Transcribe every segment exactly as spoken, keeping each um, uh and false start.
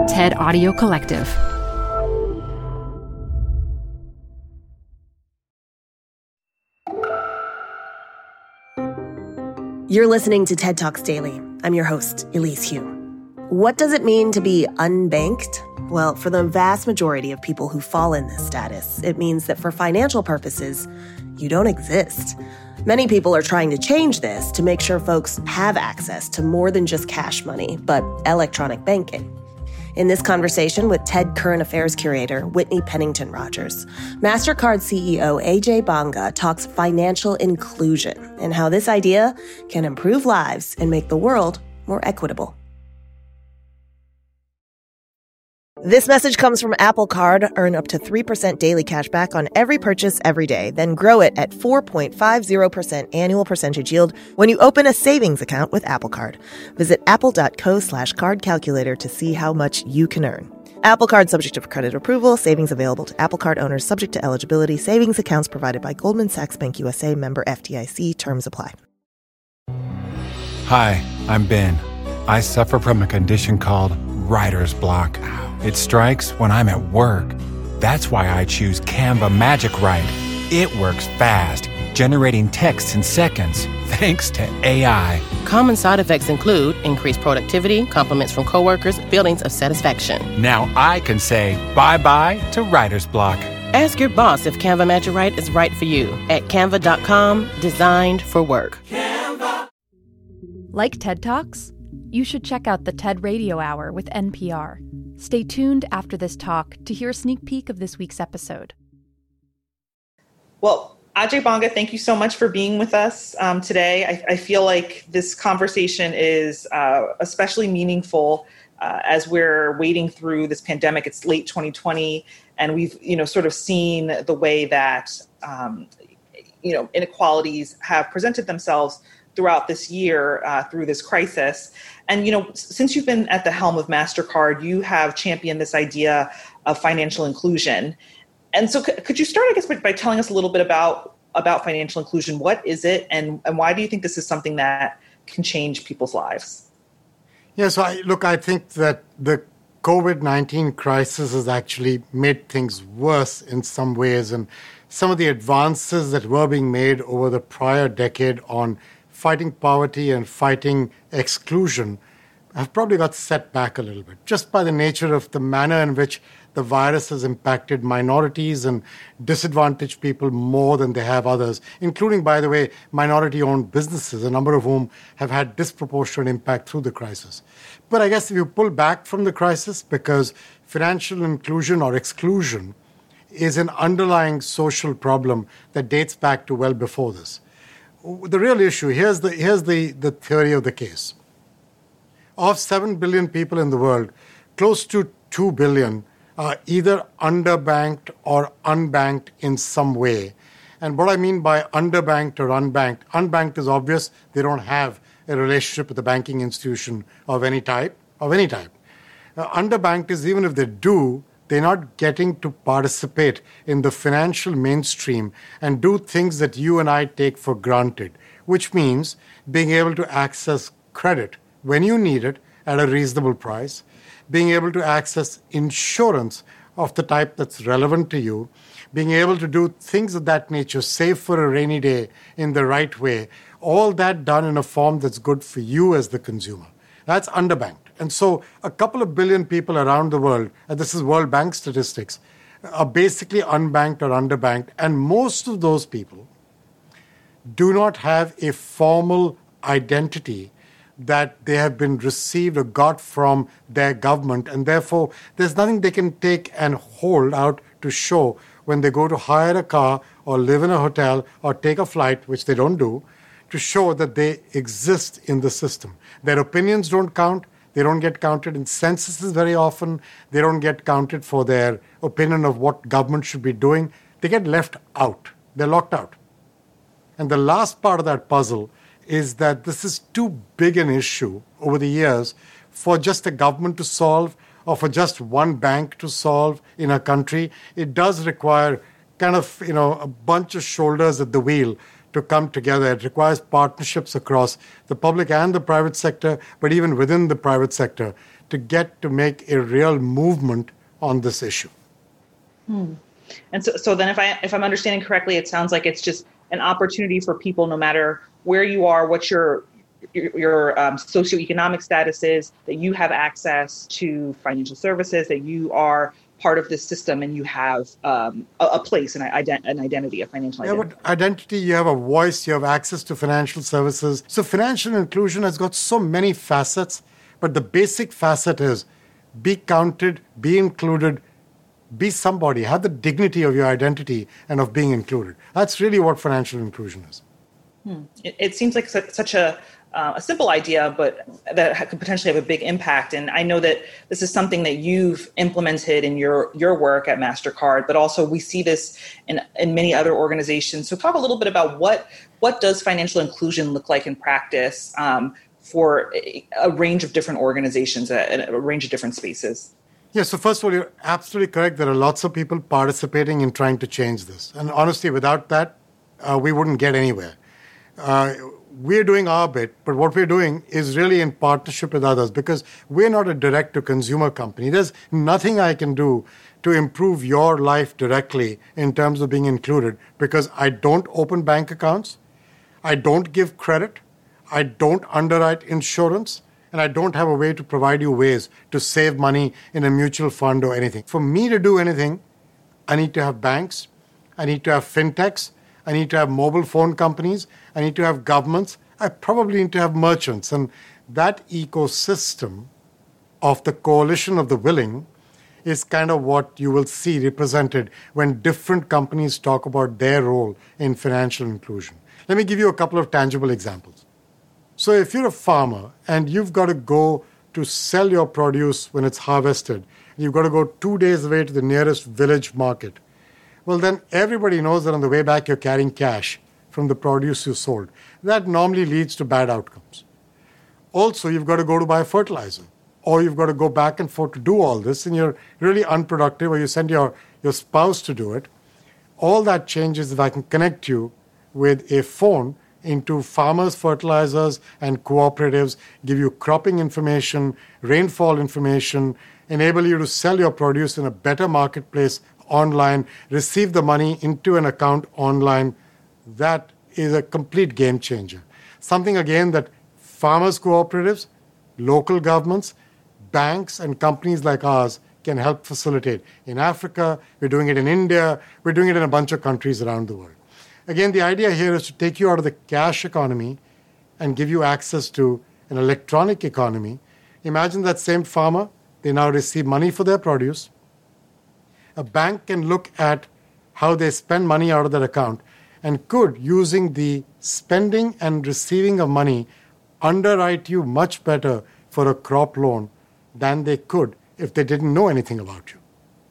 TED Audio Collective. You're listening to TED Talks Daily. I'm your host, Elise Hu. What does it mean to be unbanked? Well, for the vast majority of people who fall in this status, it means that for financial purposes, you don't exist. Many people are trying to change this to make sure folks have access to more than just cash money, but electronic banking. In this conversation with TED Current Affairs curator Whitney Pennington Rogers, MasterCard C E O Ajay Banga talks financial inclusion and how this idea can improve lives and make the world more equitable. This message comes from Apple Card. Earn up to three percent daily cash back on every purchase every day. Then grow it at four point five zero percent annual percentage yield when you open a savings account with Apple Card. Visit apple.co slash card calculator to see how much you can earn. Apple Card subject to credit approval. Savings available to Apple Card owners subject to eligibility. Savings accounts provided by Goldman Sachs Bank U S A, member F D I C. Terms apply. Hi, I'm Ben. I suffer from a condition called writer's block. It strikes when I'm at work. That's why I choose Canva Magic Write. It works fast, generating text in seconds, thanks to A I. Common side effects include increased productivity, compliments from coworkers, feelings of satisfaction. Now I can say bye-bye to writer's block. Ask your boss if Canva Magic Write is right for you at canva dot com, designed for work. Canva. Like TED Talks? You should check out the TED Radio Hour with N P R. Stay tuned after this talk to hear a sneak peek of this week's episode. Well, Ajay Banga, thank you so much for being with us um, today. I, I feel like this conversation is uh, especially meaningful uh, as we're wading through this pandemic. It's late twenty twenty, and we've, you know, sort of seen the way that, um, you know, inequalities have presented themselves throughout this year, uh, through this crisis. And, you know, since you've been at the helm of MasterCard, you have championed this idea of financial inclusion. And so c- could you start, I guess, by, by telling us a little bit about, about financial inclusion? What is it, and, and why do you think this is something that can change people's lives? Yeah, so I, look, I think that the covid nineteen crisis has actually made things worse in some ways. And some of the advances that were being made over the prior decade on fighting poverty and fighting exclusion have probably got set back a little bit, just by the nature of the manner in which the virus has impacted minorities and disadvantaged people more than they have others, including, by the way, minority-owned businesses, a number of whom have had disproportionate impact through the crisis. But I guess if you pull back from the crisis, because financial inclusion or exclusion is an underlying social problem that dates back to well before this. The real issue, here's the here's the, the theory of the case. Of seven billion people in the world, close to two billion are either underbanked or unbanked in some way. And what I mean by underbanked or unbanked, unbanked is obvious. They don't have a relationship with a banking institution of any type, of any type. Uh, underbanked is even if they do, they're not getting to participate in the financial mainstream and do things that you and I take for granted, which means being able to access credit when you need it at a reasonable price, being able to access insurance of the type that's relevant to you, being able to do things of that nature, save for a rainy day in the right way, all that done in a form that's good for you as the consumer. That's underbanked. And so a couple of billion people around the world, and this is World Bank statistics, are basically unbanked or underbanked. And most of those people do not have a formal identity that they have been received or got from their government. And therefore, there's nothing they can take and hold out to show when they go to hire a car or live in a hotel or take a flight, which they don't do, to show that they exist in the system. Their opinions don't count. They don't get counted in censuses very often. They don't get counted for their opinion of what government should be doing. They get left out. They're locked out. And the last part of that puzzle is that this is too big an issue over the years for just a government to solve or for just one bank to solve in a country. It does require kind of, you know, a bunch of shoulders at the wheel to come together. It requires partnerships across the public and the private sector, but even within the private sector, to get to make a real movement on this issue. Hmm. And so, so then if, I, if I'm understanding correctly, it sounds like it's just an opportunity for people, no matter where you are, what your your, your um, socioeconomic status is, that you have access to financial services, that you are part of this system and you have um, a, a place, an, ident- an identity, a financial yeah, identity. But identity, you have a voice, you have access to financial services. So financial inclusion has got so many facets, but the basic facet is be counted, be included, be somebody, have the dignity of your identity and of being included. That's really what financial inclusion is. Hmm. It, it seems like su- such a uh, a simple idea, but that could potentially have a big impact. And I know that this is something that you've implemented in your your work at MasterCard, but also we see this in, in many other organizations. So talk a little bit about what what does financial inclusion look like in practice um, for a, a range of different organizations, a, a range of different spaces. Yeah, so first of all, you're absolutely correct. There are lots of people participating in trying to change this. And honestly, without that, uh, we wouldn't get anywhere. Uh, we're doing our bit, but what we're doing is really in partnership with others because we're not a direct-to-consumer company. There's nothing I can do to improve your life directly in terms of being included because I don't open bank accounts, I don't give credit, I don't underwrite insurance, and I don't have a way to provide you ways to save money in a mutual fund or anything. For me to do anything, I need to have banks, I need to have fintechs, I need to have mobile phone companies, I need to have governments, I probably need to have merchants. And that ecosystem of the coalition of the willing is kind of what you will see represented when different companies talk about their role in financial inclusion. Let me give you a couple of tangible examples. So if you're a farmer and you've got to go to sell your produce when it's harvested, you've got to go two days away to the nearest village market, well, then everybody knows that on the way back you're carrying cash from the produce you sold. That normally leads to bad outcomes. Also, you've got to go to buy fertilizer, or you've got to go back and forth to do all this, and you're really unproductive, or you send your, your spouse to do it. All that changes if I can connect you with a phone into farmers' fertilizers and cooperatives, give you cropping information, rainfall information, enable you to sell your produce in a better marketplace online, receive the money into an account online. That is a complete game changer. Something, again, that farmers' cooperatives, local governments, banks, and companies like ours can help facilitate. In Africa, we're doing it in India, we're doing it in a bunch of countries around the world. Again, the idea here is to take you out of the cash economy and give you access to an electronic economy. Imagine that same farmer, they now receive money for their produce. A bank can look at how they spend money out of that account and could, using the spending and receiving of money, underwrite you much better for a crop loan than they could if they didn't know anything about you.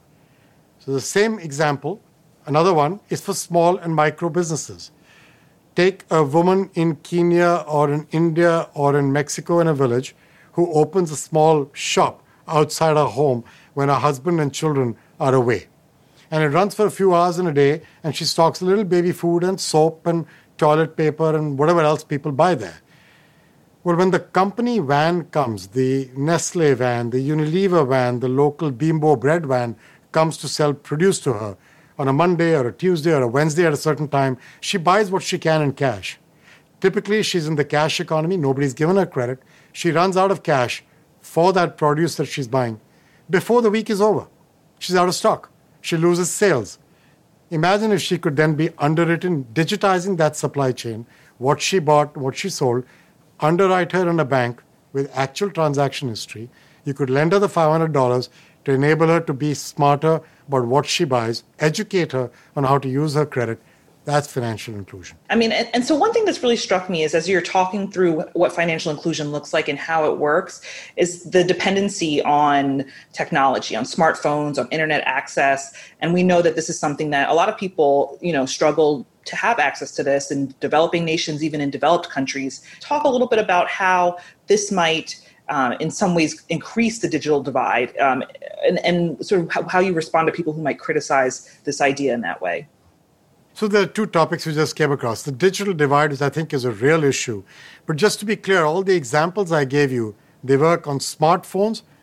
So the same example, another one, is for small and micro businesses. Take a woman in Kenya or in India or in Mexico in a village who opens a small shop outside her home when her husband and children are away. And it runs for a few hours in a day, and she stocks a little baby food and soap and toilet paper and whatever else people buy there. Well, when the company van comes, the Nestle van, the Unilever van, the local Bimbo bread van comes to sell produce to her on a Monday or a Tuesday or a Wednesday at a certain time, she buys what she can in cash. Typically, she's in the cash economy. Nobody's given her credit. She runs out of cash for that produce that she's buying before the week is over. She's out of stock. She loses sales. Imagine if she could then be underwritten, digitizing that supply chain, what she bought, what she sold, underwrite her in a bank with actual transaction history. You could lend her the five hundred dollars to enable her to be smarter about what she buys, educate her on how to use her credit. That's financial inclusion. I mean, and, and so one thing that's really struck me is as you're talking through what financial inclusion looks like and how it works is the dependency on technology, on smartphones, on internet access. And we know that this is something that a lot of people, you know, struggle to have access to this in developing nations, even in developed countries. Talk a little bit about how this might Um, in some ways increase the digital divide um, and, and sort of how, how you respond to people who might criticize this idea in that way. So there are two topics we just came across. The digital divide, which I think is a real issue. But just to be clear, all the examples I gave you, they work on smartphones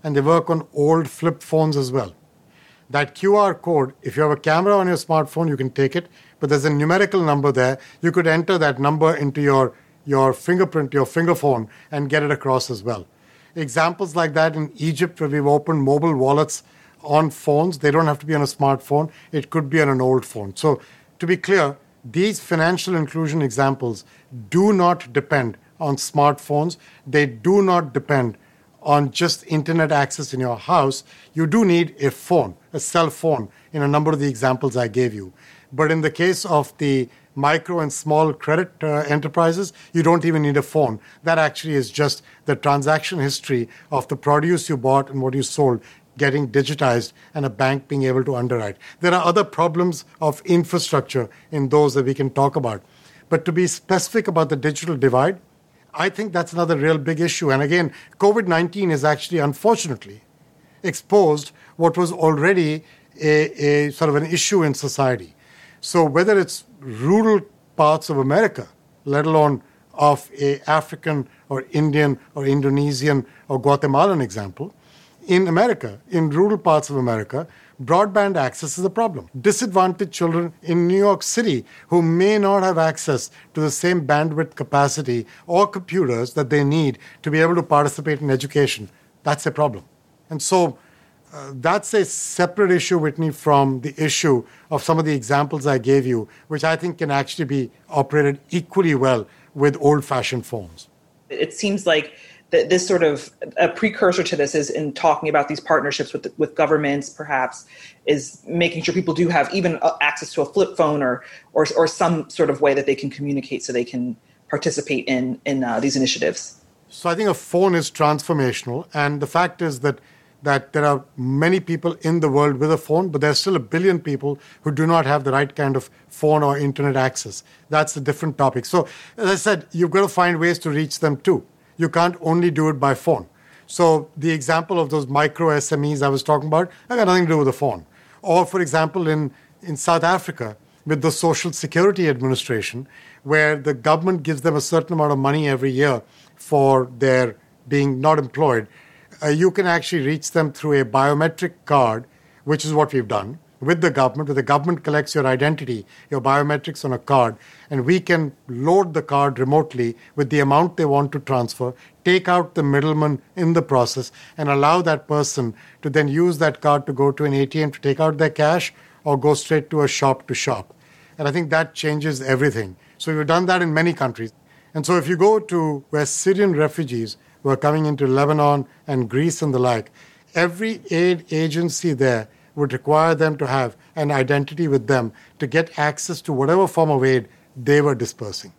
and they work on old flip phones as well. That Q R code, if you have a camera on your smartphone, you can take it, but there's a numerical number there. You could enter that number into your, your fingerprint, your finger phone, and get it across as well. Examples like that in Egypt, where we've opened mobile wallets on phones. They don't have to be on a smartphone. It could be on an old phone. So to be clear, these financial inclusion examples do not depend on smartphones. They do not depend on just internet access in your house. You do need a phone, a cell phone, in a number of the examples I gave you. But in the case of the micro and small credit uh, enterprises, you don't even need a phone. That actually is just the transaction history of the produce you bought and what you sold getting digitized and a bank being able to underwrite. There are other problems of infrastructure in those that we can talk about. But to be specific about the digital divide, I think that's another real big issue. And again, COVID nineteen has actually, unfortunately, exposed what was already a, a sort of an issue in society. So whether it's rural parts of America, let alone of a African or Indian or Indonesian or Guatemalan example, in America, in rural parts of America, broadband access is a problem. Disadvantaged children in New York City who may not have access to the same bandwidth capacity or computers that they need to be able to participate in education, that's a problem. And so uh, that's a separate issue, Whitney, from the issue of some of the examples I gave you, which I think can actually be operated equally well with old-fashioned phones. It seems like th- this sort of a precursor to this is in talking about these partnerships with with governments, perhaps, is making sure people do have even access to a flip phone or or, or some sort of way that they can communicate so they can participate in, in uh, these initiatives. So I think a phone is transformational. And the fact is that that there are many people in the world with a phone, but there's still a billion people who do not have the right kind of phone or internet access. That's a different topic. So, as I said, you've got to find ways to reach them too. You can't only do it by phone. So the example of those micro S M Es I was talking about, I got nothing to do with the phone. Or, for example, in, in South Africa, with the Social Security Administration, where the government gives them a certain amount of money every year for their being not employed, Uh, you can actually reach them through a biometric card, which is what we've done with the government, where the government collects your identity, your biometrics on a card, and we can load the card remotely with the amount they want to transfer, take out the middleman in the process, and allow that person to then use that card to go to an A T M to take out their cash or go straight to a shop to shop. And I think that changes everything. So we've done that in many countries. And so if you go to where Syrian refugees who are coming into Lebanon and Greece and the like, every aid agency there would require them to have an identity with them to get access to whatever form of aid they were dispersing.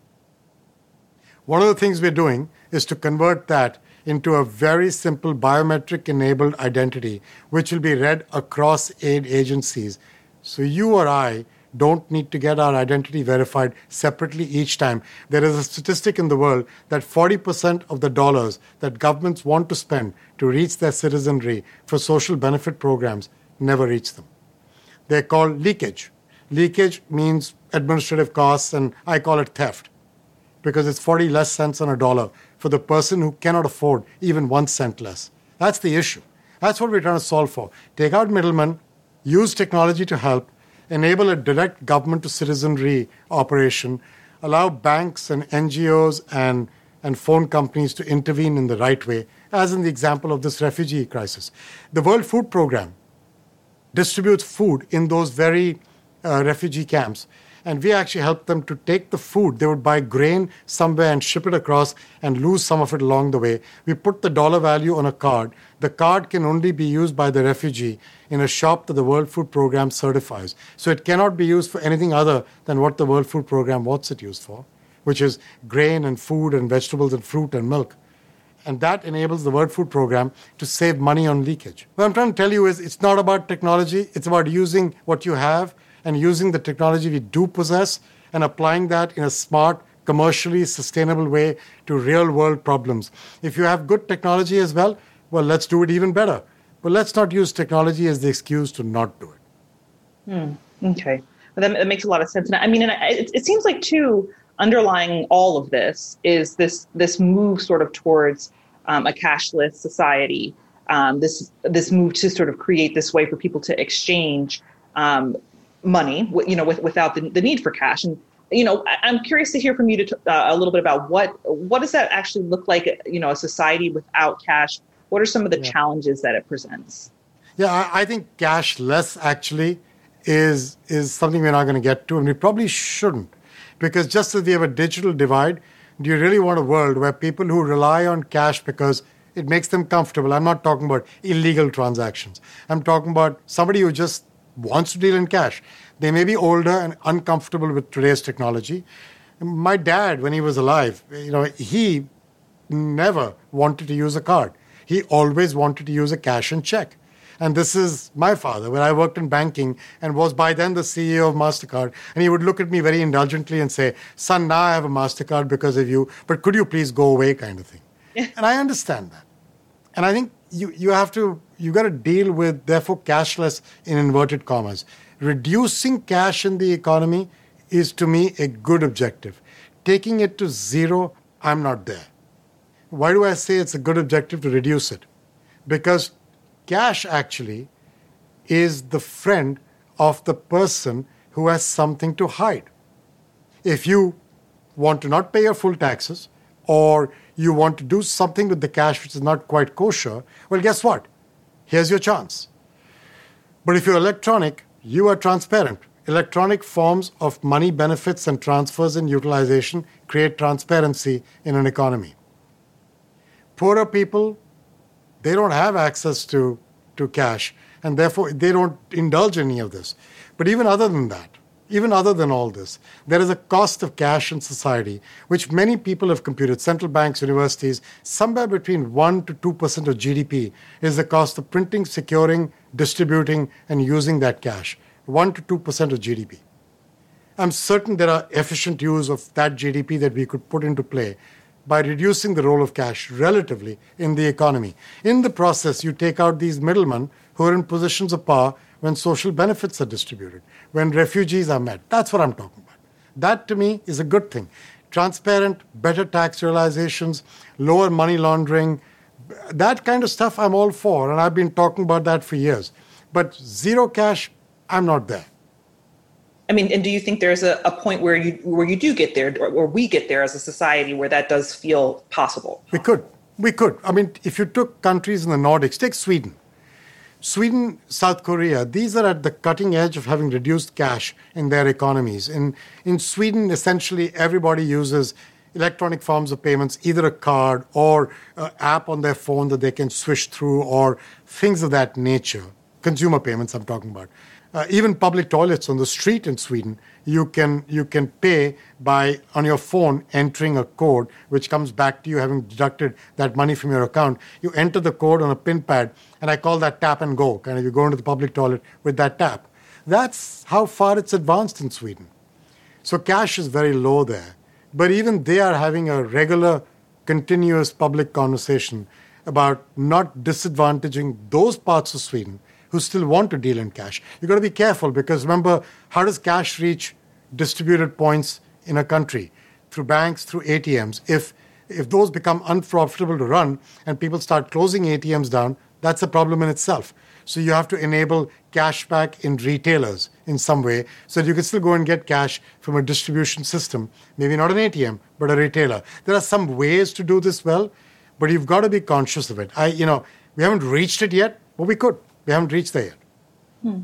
One of the things we're doing is to convert that into a very simple biometric-enabled identity, which will be read across aid agencies. So you or I don't need to get our identity verified separately each time. There is a statistic in the world that forty percent of the dollars that governments want to spend to reach their citizenry for social benefit programs never reach them. They're called leakage. Leakage means administrative costs, and I call it theft because it's forty less cents on a dollar for the person who cannot afford even one cent less. That's the issue. That's what we're trying to solve for. Take out middlemen, use technology to help, enable a direct government-to-citizenry operation, allow banks and N G Os and, and phone companies to intervene in the right way, as in the example of this refugee crisis. The World Food Program distributes food in those very uh, refugee camps, and we actually help them to take the food. They would buy grain somewhere and ship it across and lose some of it along the way. We put the dollar value on a card. The card can only be used by the refugee in a shop that the World Food Program certifies. So it cannot be used for anything other than what the World Food Program wants it used for, which is grain and food and vegetables and fruit and milk. And that enables the World Food Program to save money on leakage. What I'm trying to tell you is it's not about technology. It's about using what you have and using the technology we do possess and applying that in a smart, commercially sustainable way to real-world problems. If you have good technology as well, well, let's do it even better. But let's not use technology as the excuse to not do it. Hmm. Okay. Well, that, that makes a lot of sense. And I mean, and I, it, it seems like, too, underlying all of this is this this move sort of towards um, a cashless society. um, this this move to sort of create this way for people to exchange um, money, you know, with, without the, the need for cash. And you know, I, I'm curious to hear from you to t- uh, a little bit about what what does that actually look like? You know, a society without cash. What are some of the yeah. challenges that it presents? Yeah, I, I think cashless actually is is something we're not going to get to, and we probably shouldn't, because just as we have a digital divide, do you really want a world where people who rely on cash because it makes them comfortable? I'm not talking about illegal transactions. I'm talking about somebody who just wants to deal in cash. They may be older and uncomfortable with today's technology. My dad, when he was alive, you know, he never wanted to use a card. He always wanted to use a cash and check. And this is my father, when I worked in banking and was by then the C E O of MasterCard. And he would look at me very indulgently and say, son, now I have a MasterCard because of you, but could you please go away, kind of thing. Yeah. And I understand that. And I think you, you have to, you got to deal with, therefore, cashless in inverted commas. Reducing cash in the economy is, to me, a good objective. Taking it to zero, I'm not there. Why do I say it's a good objective to reduce it? Because cash actually is the friend of the person who has something to hide. If you want to not pay your full taxes, or you want to do something with the cash which is not quite kosher, well, guess what? Here's your chance. But if you're electronic, you are transparent. Electronic forms of money benefits and transfers and utilization create transparency in an economy. Poorer people, they don't have access to, to cash, and therefore they don't indulge in any of this. But even other than that, even other than all this, there is a cost of cash in society, which many people have computed, central banks, universities, somewhere between one to two percent of G D P is the cost of printing, securing, distributing, and using that cash. one to two percent of G D P. I'm certain there are efficient use of that G D P that we could put into play by reducing the role of cash relatively in the economy. In the process, you take out these middlemen who are in positions of power when social benefits are distributed, when refugees are met. That's what I'm talking about. That, to me, is a good thing. Transparent, better tax realizations, lower money laundering, that kind of stuff I'm all for, and I've been talking about that for years. But zero cash, I'm not there. I mean, and do you think there's a, a point where you where you do get there, or, or we get there as a society where that does feel possible? We could. We could. I mean, if you took countries in the Nordics, take Sweden. Sweden, South Korea, these are at the cutting edge of having reduced cash in their economies. In, in Sweden, essentially, everybody uses electronic forms of payments, either a card or an app on their phone that they can swish through, or things of that nature. Consumer payments I'm talking about. Uh, even public toilets on the street in Sweden, you can you can pay by, on your phone, entering a code, which comes back to you having deducted that money from your account. You enter the code on a pin pad, and I call that tap and go. Kind of, you go into the public toilet with that tap. That's how far it's advanced in Sweden. So cash is very low there. But even they are having a regular, continuous public conversation about not disadvantaging those parts of Sweden who still want to deal in cash. You've got to be careful, because remember, how does cash reach distributed points in a country? Through banks, through A T Ms. If if those become unprofitable to run and people start closing A T Ms down, that's a problem in itself. So you have to enable cash back in retailers in some way so that you can still go and get cash from a distribution system, maybe not an A T M, but a retailer. There are some ways to do this well, but you've got to be conscious of it. I, you know, we haven't reached it yet, but we could. We haven't reached there yet. Hmm.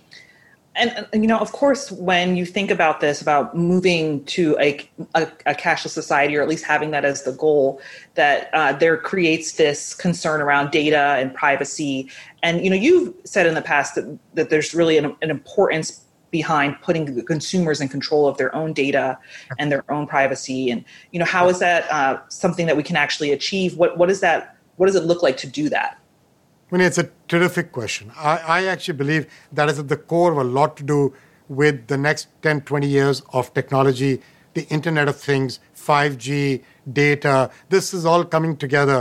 And, you know, of course, when you think about this, about moving to a, a, a cashless society, or at least having that as the goal, that uh, there creates this concern around data and privacy. And, you know, you've said in the past that, that there's really an, an importance behind putting the consumers in control of their own data and their own privacy. And, you know, how is that uh, something that we can actually achieve? What, what is that? What does it look like to do that? I mean, it's a terrific question. I, I actually believe that is at the core of a lot to do with the next ten, twenty years of technology, the Internet of Things, five G, data. This is all coming together.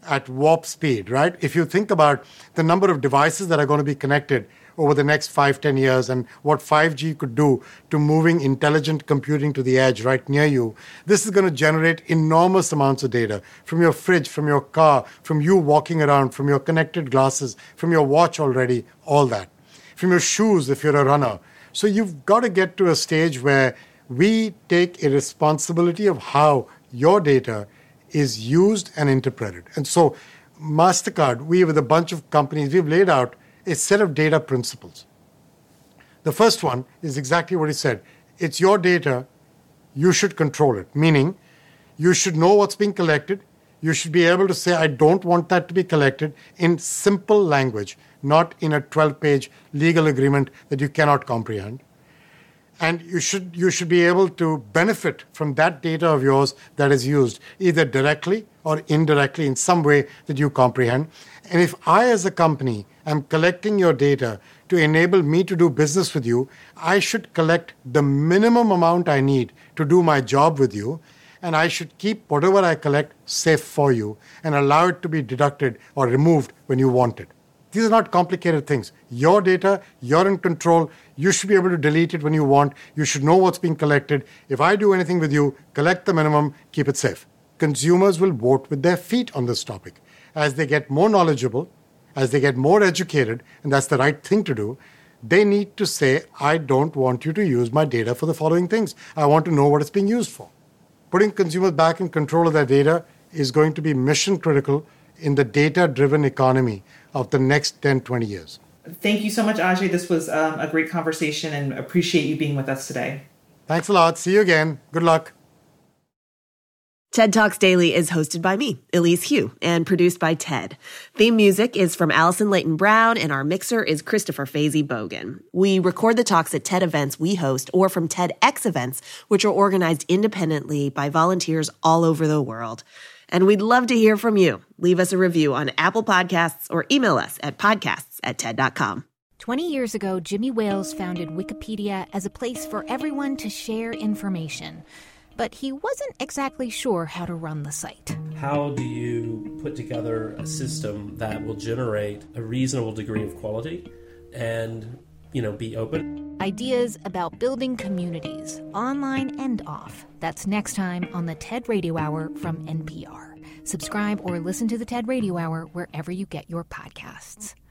at warp speed, right? If you think about the number of devices that are going to be connected over the next five, ten years and what five G could do to moving intelligent computing to the edge right near you, this is going to generate enormous amounts of data from your fridge, from your car, from you walking around, from your connected glasses, from your watch already, all that. From your shoes if you're a runner. So you've got to get to a stage where we take a responsibility of how your data is used and interpreted. And so MasterCard, we with a bunch of companies, we've laid out a set of data principles. The first one is exactly what he said. It's your data, you should control it. Meaning, you should know what's being collected. You should be able to say, I don't want that to be collected in simple language, not in a twelve-page legal agreement that you cannot comprehend. And you should you should be able to benefit from that data of yours that is used, either directly or indirectly in some way that you comprehend. And if I, as a company, am collecting your data to enable me to do business with you, I should collect the minimum amount I need to do my job with you, and I should keep whatever I collect safe for you and allow it to be deducted or removed when you want it. These are not complicated things. Your data, you're in control. You should be able to delete it when you want. You should know what's being collected. If I do anything with you, collect the minimum, keep it safe. Consumers will vote with their feet on this topic. As they get more knowledgeable, as they get more educated, and that's the right thing to do, they need to say, I don't want you to use my data for the following things. I want to know what it's being used for. Putting consumers back in control of their data is going to be mission critical in the data-driven economy of the next ten, twenty years. Thank you so much, Ajay. This was um, a great conversation and appreciate you being with us today. Thanks a lot. See you again. Good luck. TED Talks Daily is hosted by me, Elise Hu, and produced by TED. Theme music is from Allison Leighton Brown, and our mixer is Christopher Fazy Bogan. We record the talks at TED events we host or from TEDx events, which are organized independently by volunteers all over the world. And we'd love to hear from you. Leave us a review on Apple Podcasts or email us at podcasts at TED dot com. twenty years ago, Jimmy Wales founded Wikipedia as a place for everyone to share information. But he wasn't exactly sure how to run the site. How do you put together a system that will generate a reasonable degree of quality and, you know, be open? Ideas about building communities, online and off. That's next time on the TED Radio Hour from N P R. Subscribe or listen to the TED Radio Hour wherever you get your podcasts.